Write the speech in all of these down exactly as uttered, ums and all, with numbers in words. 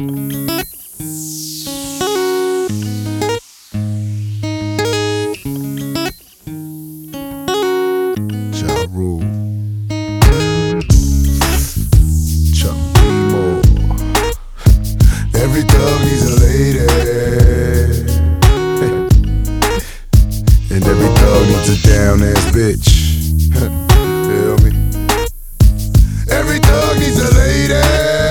Ja Rule, Chuck D. Moore. Every thug needs a lady, and every thug needs a down-ass bitch. Feel me? Every thug needs a lady.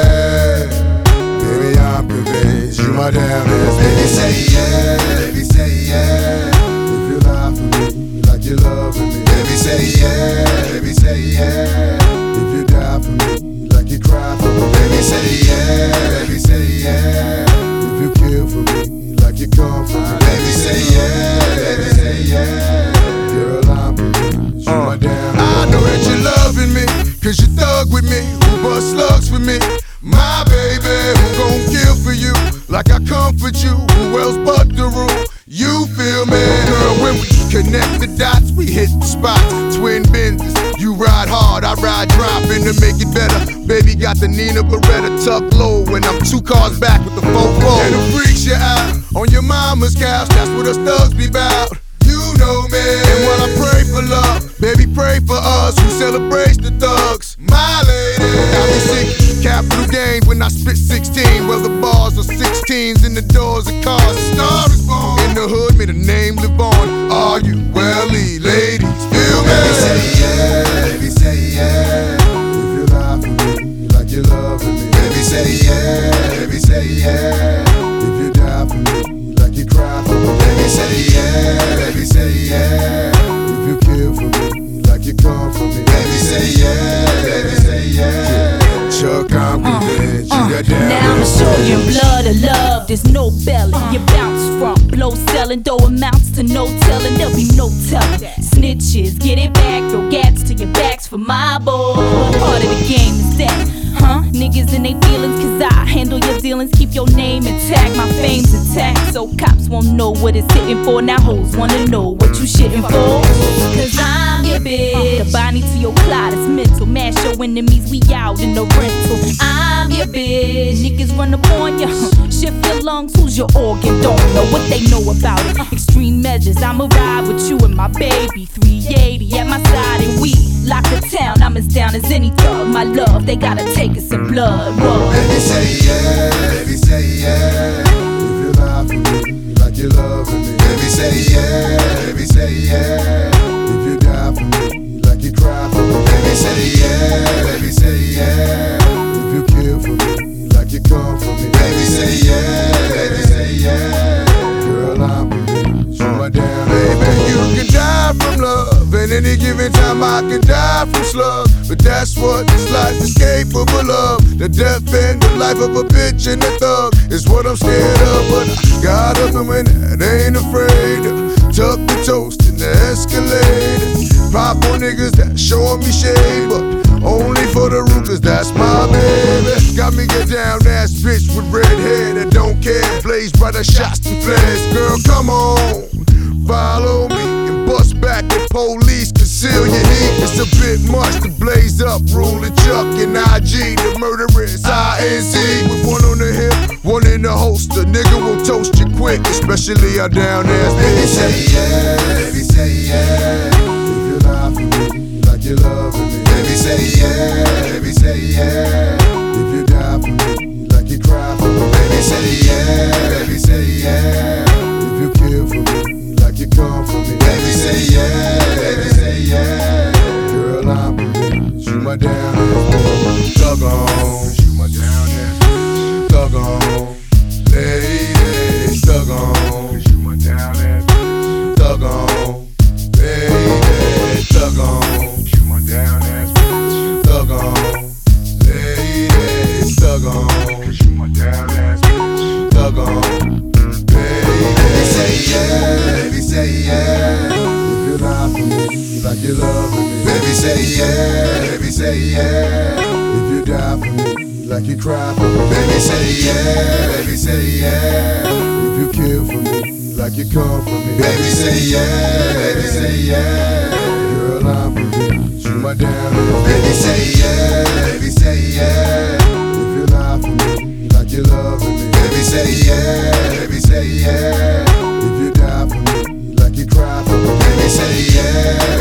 Baby, I'm convinced you my down-ass bitch. Baby, say yeah. Baby, say yeah. If you lie for me like you're loving me. Baby, say yeah. Baby, say yeah. If you die for me like you cry for me. Baby, say yeah. Baby, say yeah. If you kill for me like you come for me. Baby, say yeah. Baby, say yeah. Girl, I'm convinced you my down. I know that you're loving me, cause you thug with me, who bust slugs for me. My baby, who gon' kill for you, like I comfort you, who else but the rule? You feel me? Girl, when we connect the dots, we hit the spots. Twin Benzes, you ride hard, I ride dropping to make it better. Baby got the Nina Beretta tucked low, and I'm two cars back with the four four. And it freaks you out on your mama's couch, that's what us thugs be bout. You know me. And while I pray for love, baby pray for us who celebrates the thugs. My lady, I be sick, capital gains when I spit sixteen. Well, the bars are sixteens in the doors of cars. The star is born in the hood, may the name live on. Are you welly, ladies? Feel me? Baby say yeah, baby say yeah. If you lie for me like you're loving me. Baby say yeah, baby say yeah. If you die for me like you cry for me. Baby say yeah, baby say yeah. If you kill for me like you come for me. Baby say yeah, baby say yeah. Chuck, I'm convinced you got down. Now I'ma show you blood of love, there's no belly. You bounce from blow selling, though amounts to no telling. There'll be no telling. Snitches, get it back, throw gats to your backs for my boy. What part of the game is that? Huh? Niggas in they feelings, cause I handle your dealings. Keep your name intact, my fame's intact. So cops won't know what it's hitting for. Now hoes wanna know what you shitting for. Cause I'm your bitch. The body to your clot is mental. Mash your enemies, we out in the rental. I'm your bitch. Niggas run up on ya. Shift your lungs, who's your organ? Don't know what they know about it. Extreme measures, I'ma ride with you and my baby. three eighty at my side and we lock the town. I'm as down as any thug. My love, they gotta take us in blood. Whoa. Baby say yeah, baby say yeah. If you lie for me like you're loving me. Baby say yeah, baby say yeah. If you die for me like you cry for me. Baby say yeah, baby say yeah. If you kill for me like you come for me. Baby say yeah, baby say yeah. Girl, I'm convinced you my down. Baby, you can die from love, and any given time I can die from slugs. But that's what this life is capable of. The death and the life of a bitch and a thug is what I'm scared of. But I got a woman that ain't afraid to tuck the toast in the escalator. Pop on niggas that showing me shade, but only for the root, cause that's my baby. Got me get down ass bitch with red hair that don't care. Blaze brighter shots and flares. Girl, come on, follow me and bust back at police. Conceal your heat. It's a bit much to blaze up. Ruling Chuck and I G, the murderers I N C. With one on the hip, one in the holster. Nigga will toast you quick, especially our down ass. Baby say yeah, baby say yeah. If you lie for me like you're loving me. Baby say yeah, baby say yeah. If you die for me like you cry for me. Baby say yeah, baby say yeah. If you kill for me like you come for me. Baby say yeah, baby say yeah. Girl, I'm convinced you my down ass. Thug on, you my down ass. Thug on, lady, thug on, you my down ass. Thug on, baby, thug on, you my down ass. Thug on, lady, thug on, cause you my down ass. Thug on, baby. Baby say yeah, baby say yeah. If you lie for me like you loving me. Baby say yeah, baby say yeah. If you die for me like you cry for me. Baby say yeah, baby say yeah. If you kill for me like you come for me. Baby say yeah, baby say yeah. Girl, I'm convinced you my down. Baby say yeah, baby say yeah. If you lie for me like you love me. loving me. Baby, say yeah. Baby, say yeah. If you die for me like you cry for me. Baby, say yeah.